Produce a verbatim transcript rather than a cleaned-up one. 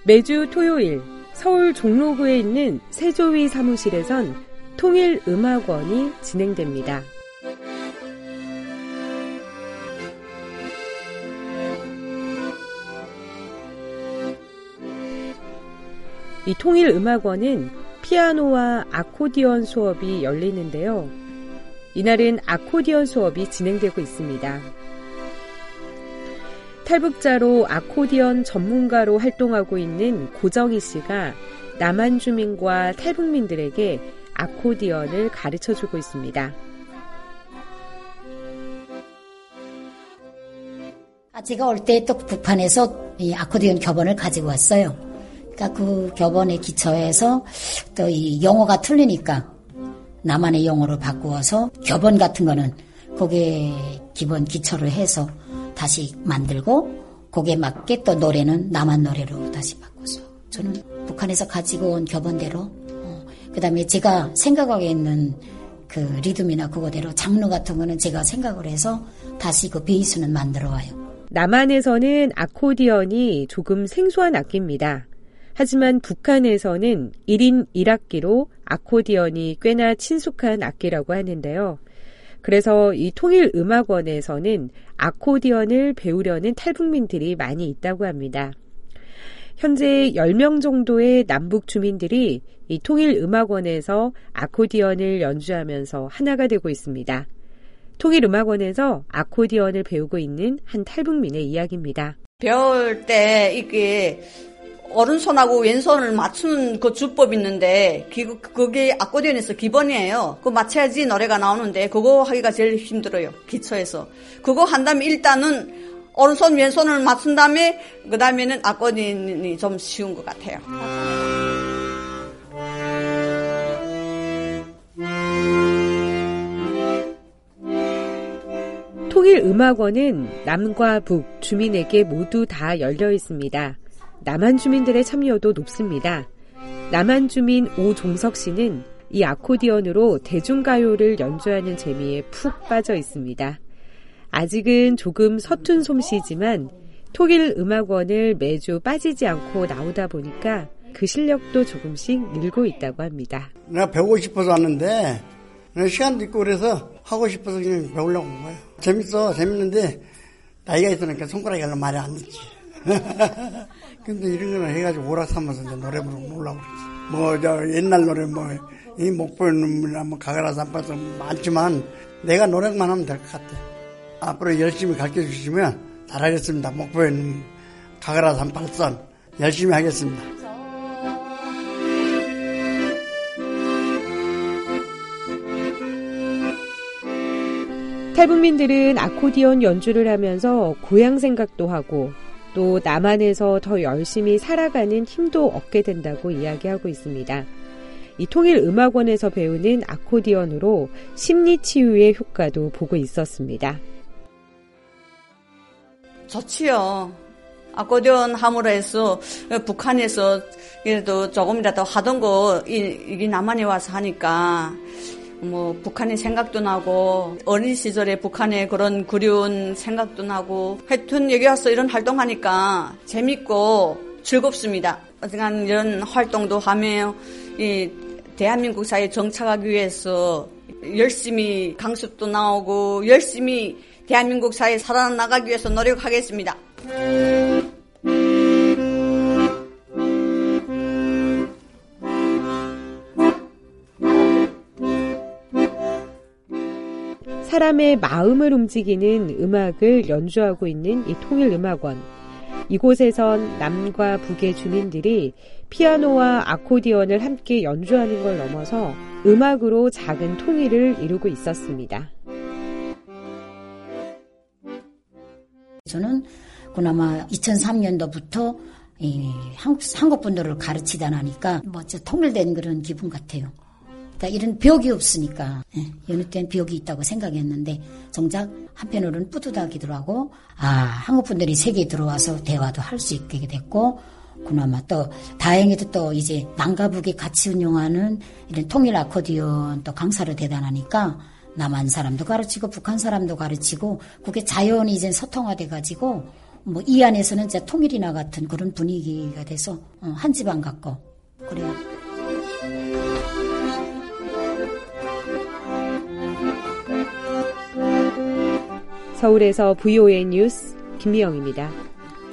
매주 토요일 서울 종로구에 있는 세조위 사무실에선 통일음악원이 진행됩니다. 이 통일음악원은 피아노와 아코디언 수업이 열리는데요. 이날은 아코디언 수업이 진행되고 있습니다. 탈북자로 아코디언 전문가로 활동하고 있는 고정희 씨가 남한 주민과 탈북민들에게 아코디언을 가르쳐주고 있습니다. 제가 올 때 또 북한에서 이 아코디언 교본을 가지고 왔어요. 그러니까 그 교본에 기초해서 또 이 용어가 틀리니까 남한의 용어로 바꾸어서 교본 같은 거는 거기에 기본 기초를 해서 다시 만들고 거기에 맞게 또 노래는 남한 노래로 다시 바꿔서 저는 북한에서 가지고 온 교본대로 어, 그다음에 제가 생각하고 있는 그 리듬이나 그거대로 장르 같은 거는 제가 생각을 해서 다시 그 베이스는 만들어 와요. 남한에서는 아코디언이 조금 생소한 악기입니다. 하지만 북한에서는 일 인 일 악기로 아코디언이 꽤나 친숙한 악기라고 하는데요. 그래서 이 통일음악원에서는 아코디언을 배우려는 탈북민들이 많이 있다고 합니다. 현재 열 명 정도의 남북 주민들이 이 통일음악원에서 아코디언을 연주하면서 하나가 되고 있습니다. 통일음악원에서 아코디언을 배우고 있는 한 탈북민의 이야기입니다. 배울 때 이게 오른손하고 왼손을 맞추는 그 주법이 있는데 그게 아코디언에서 기본이에요. 그거 맞춰야지 노래가 나오는데 그거 하기가 제일 힘들어요. 기초에서. 그거 한 다음에 일단은 오른손 왼손을 맞춘 다음에 그 다음에는 아코디언이 좀 쉬운 것 같아요. 통일음악원은 남과 북 주민에게 모두 다 열려 있습니다. 남한 주민들의 참여도 높습니다. 남한 주민 오종석 씨는 이 아코디언으로 대중가요를 연주하는 재미에 푹 빠져 있습니다. 아직은 조금 서툰 솜씨지만 통일음악원을 매주 빠지지 않고 나오다 보니까 그 실력도 조금씩 늘고 있다고 합니다. 내가 배우고 싶어서 왔는데 시간도 있고 그래서 하고 싶어서 그냥 배우려고 온 거예요. 재밌어, 재밌는데 나이가 있으니까 손가락이 별로 말이 안 듣지. 근데 이런 거는 해가지고 오락삼아서 이제 노래 부르고 놀라고 그러지. 뭐, 저, 옛날 노래 뭐, 이 목포의 눈물이나 뭐, 가가라 산바서 많지만 내가 노력만 하면 될 것 같아. 앞으로 열심히 가르쳐 주시면 잘하겠습니다. 목포의 눈물, 가가라 산발선 열심히 하겠습니다. 탈북민들은 아코디언 연주를 하면서 고향 생각도 하고 또 남한에서 더 열심히 살아가는 힘도 얻게 된다고 이야기하고 있습니다. 이 통일음악원에서 배우는 아코디언으로 심리치유의 효과도 보고 있었습니다. 좋지요. 아코디언 함으로 해서 북한에서 그래도 조금이라도 하던 거 이게 남한에 와서 하니까 뭐 북한의 생각도 나고 어린 시절에 북한의 그런 그리운 생각도 나고 하여튼 여기 와서 이런 활동하니까 재밌고 즐겁습니다. 어쨌든 이런 활동도 하며 이 대한민국 사회에 정착하기 위해서 열심히 강습도 나오고 열심히 대한민국 사회에 살아나가기 위해서 노력하겠습니다. 사람의 마음을 움직이는 음악을 연주하고 있는 이 통일음악원. 이곳에선 남과 북의 주민들이 피아노와 아코디언을 함께 연주하는 걸 넘어서 음악으로 작은 통일을 이루고 있었습니다. 저는 그나마 이천삼 년도부터 이 한국, 한국 분들을 가르치다 나니까 뭐 통일된 그런 기분 같아요. 그러니까 이런 벽이 없으니까 예, 여느 때는 벽이 있다고 생각했는데 정작 한편으로는 뿌듯하기도 하고 아 한국 분들이 세계에 들어와서 대화도 할 수 있게 됐고 그나마 또 다행히도 또 이제 남과 북이 같이 운영하는 이런 통일 아코디언 또 강사를 대단하니까 남한 사람도 가르치고 북한 사람도 가르치고 그게 자연히 이제 소통화돼 가지고 뭐 이 안에서는 이제 통일이나 같은 그런 분위기가 돼서 한 집안 같고 그래요. 서울에서 브이오에이 뉴스 김미영입니다.